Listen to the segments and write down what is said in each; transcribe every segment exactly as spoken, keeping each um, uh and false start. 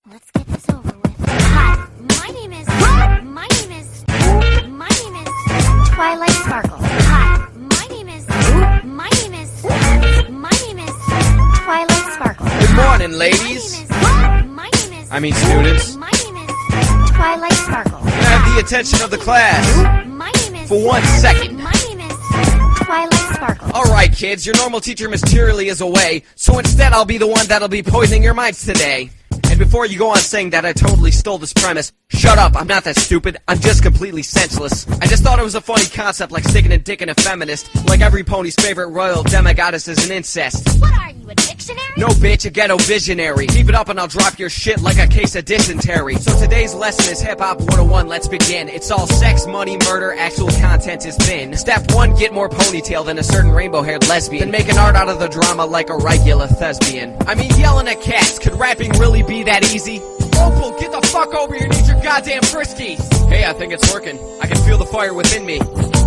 Let's get this over with. Hi, my name is. My name is. My name is Twilight Sparkle. Hi, my name is. My name is. My name is Twilight Sparkle. Good morning, ladies. My name is. My name is. I mean, students. My name is Twilight Sparkle. Can I have the attention of the class My name is. for one second? My name is Twilight Sparkle. Alright, kids, your normal teacher, Miss Cheerily, is away, so instead I'll be the one that'll be poisoning your minds today. And before you go on saying that I totally stole this premise, shut up, I'm not that stupid, I'm just completely senseless. I just thought it was a funny concept like sticking a dick in a feminist, like every pony's favorite royal demigoddess is an incest. What are you, a dictionary? No bitch, a ghetto visionary. Keep it up and I'll drop your shit like a case of dysentery. So today's lesson is Hip-Hop one oh one, let's begin. It's all sex, money, murder, actual content is thin. Step one, get more ponytail than a certain rainbow-haired lesbian. Then make an art out of the drama like a regular thespian. I mean, yelling at cats, could rapping really be that easy? Opal, get the fuck over here, need your goddamn friskies. Hey, I think it's working. I can feel the fire within me.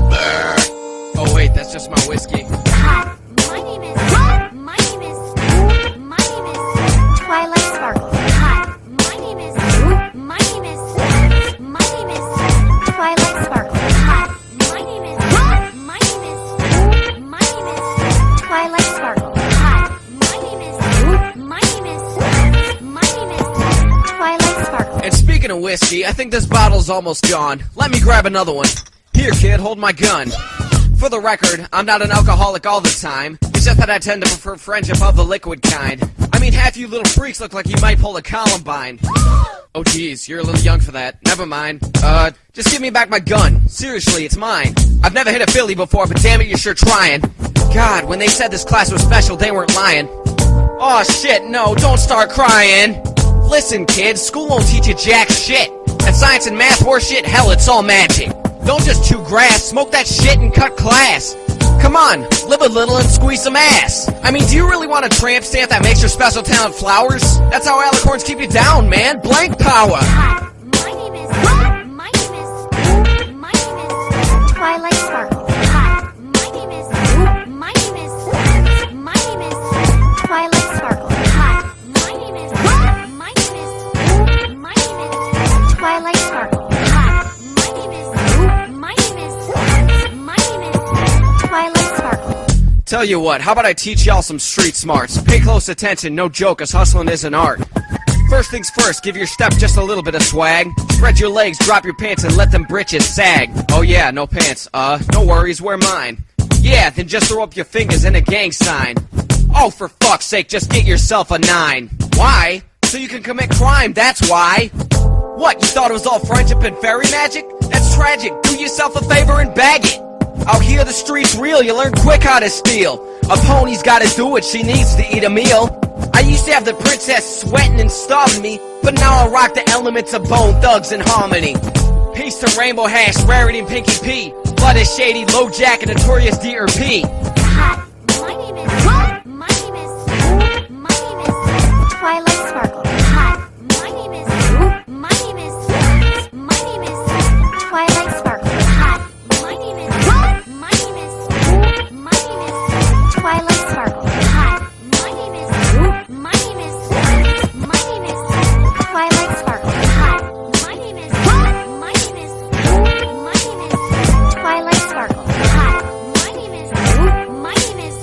Oh wait, that's just my whiskey. Hi, my name is. My name is. My name is Twilight Sparkle. Hi, my name is. My name is. My name is Twilight Sparkle. Hi, my name is. My name is. My name is Twilight Sparkle. Hi, my name is. My name is. My name is Twilight Sparkle. And speaking of whiskey, I think this bottle's almost gone. Let me grab another one. Here, kid, hold my gun. For the record, I'm not an alcoholic all the time. It's just that I tend to prefer friendship of the liquid kind. I mean, half you little freaks look like you might pull a Columbine. Oh geez, you're a little young for that. Never mind. Uh, just give me back my gun. Seriously, it's mine. I've never hit a filly before, but damn it, you're sure trying. God, when they said this class was special, they weren't lying. Aw shit, no, don't start crying. Listen, kids, school won't teach you jack shit. And science and math, horseshit, hell, it's all magic. Don't just chew grass, smoke that shit and cut class. Come on, live a little and squeeze some ass. I mean, do you really want a tramp stamp that makes your special talent flowers? That's how alicorns keep you down, man. Blank power. Hi, my name is. My name is. My name is Twilight Sparkle. Hi, my name is. My name is. My name is Twilight Sparkle. Hi, my name is. My name is. My name is Twilight Sparkle. Hi, my name is. My name is. My name is Twilight Sparkle. Tell you what, how about I teach y'all some street smarts? Pay close attention, no joke, cause hustling is an art. First things first, give your step just a little bit of swag. Spread your legs, drop your pants, and let them britches sag. Oh yeah, no pants, uh, no worries, wear mine. Yeah, then just throw up your fingers in a gang sign. Oh, for fuck's sake, just get yourself a nine. Why? So you can commit crime, that's why. What, you thought it was all friendship and fairy magic? That's tragic, do yourself a favor and bag it. Out here the street's real, you learn quick how to steal. A pony's gotta do it, she needs to eat a meal. I used to have the princess sweating and starving me, but now I rock the elements of Bone Thugs and Harmony. Peace to Rainbow Hash, Rarity and Pinky P. Blood is Shady, Low Jack and Notorious D R P. Hi, my name is. My name is. My name is Twilight Sparkle. Hi, my name is. My name is. My name is Twilight Sparkle. Hi, my name is. My name is. My name is Twilight Sparkle. Hi, my name is. My name is. My name is Twilight Sparkle. Hi, my name is. My name is. My name is Twilight Sparkle. Hi, my name is. My name is.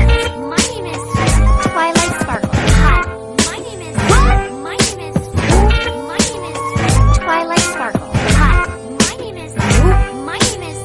My name is Twilight Sparkle. Hi, my name is. My name is. My name is Twilight Sparkle. Hi, my name is. My name is.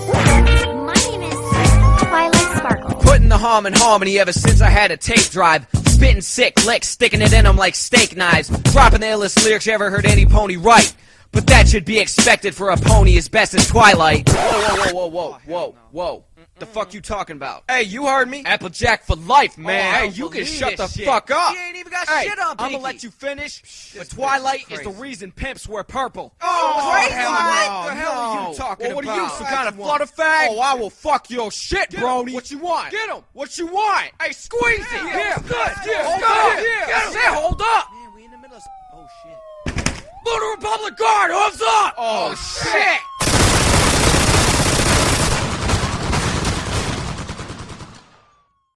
My name is Twilight Sparkle. Putting the harm in harmony ever since I had a tape drive. Spitting sick licks, sticking it in them like steak knives. Dropping the illest lyrics you ever heard any pony write. But that should be expected for a pony as best as Twilight. Whoa, whoa, whoa, whoa, whoa, whoa. The fuck you talking about? Hey, you heard me? Applejack for life, man. Oh, I hey, don't you can believe shut the this shit. fuck up. He ain't even got hey, shit on I'm Pinky. gonna let you finish. But This Twilight bitch is is the crazy. reason pimps wear purple. Oh, crazy, hell what? no, the hell are you talking Well, what about? are you, some kind of What? flutterfag? Oh, I will fuck your shit, Get him. Brody. What you want? Get him. What you want? Hey, squeeze it. Yeah, Here. good. Here. Hold Hold up. up. Here. Get him. Say, hold up. Man, we in the middle of... Oh, shit. Lunar Republic Guard, hooves up. Oh, shit.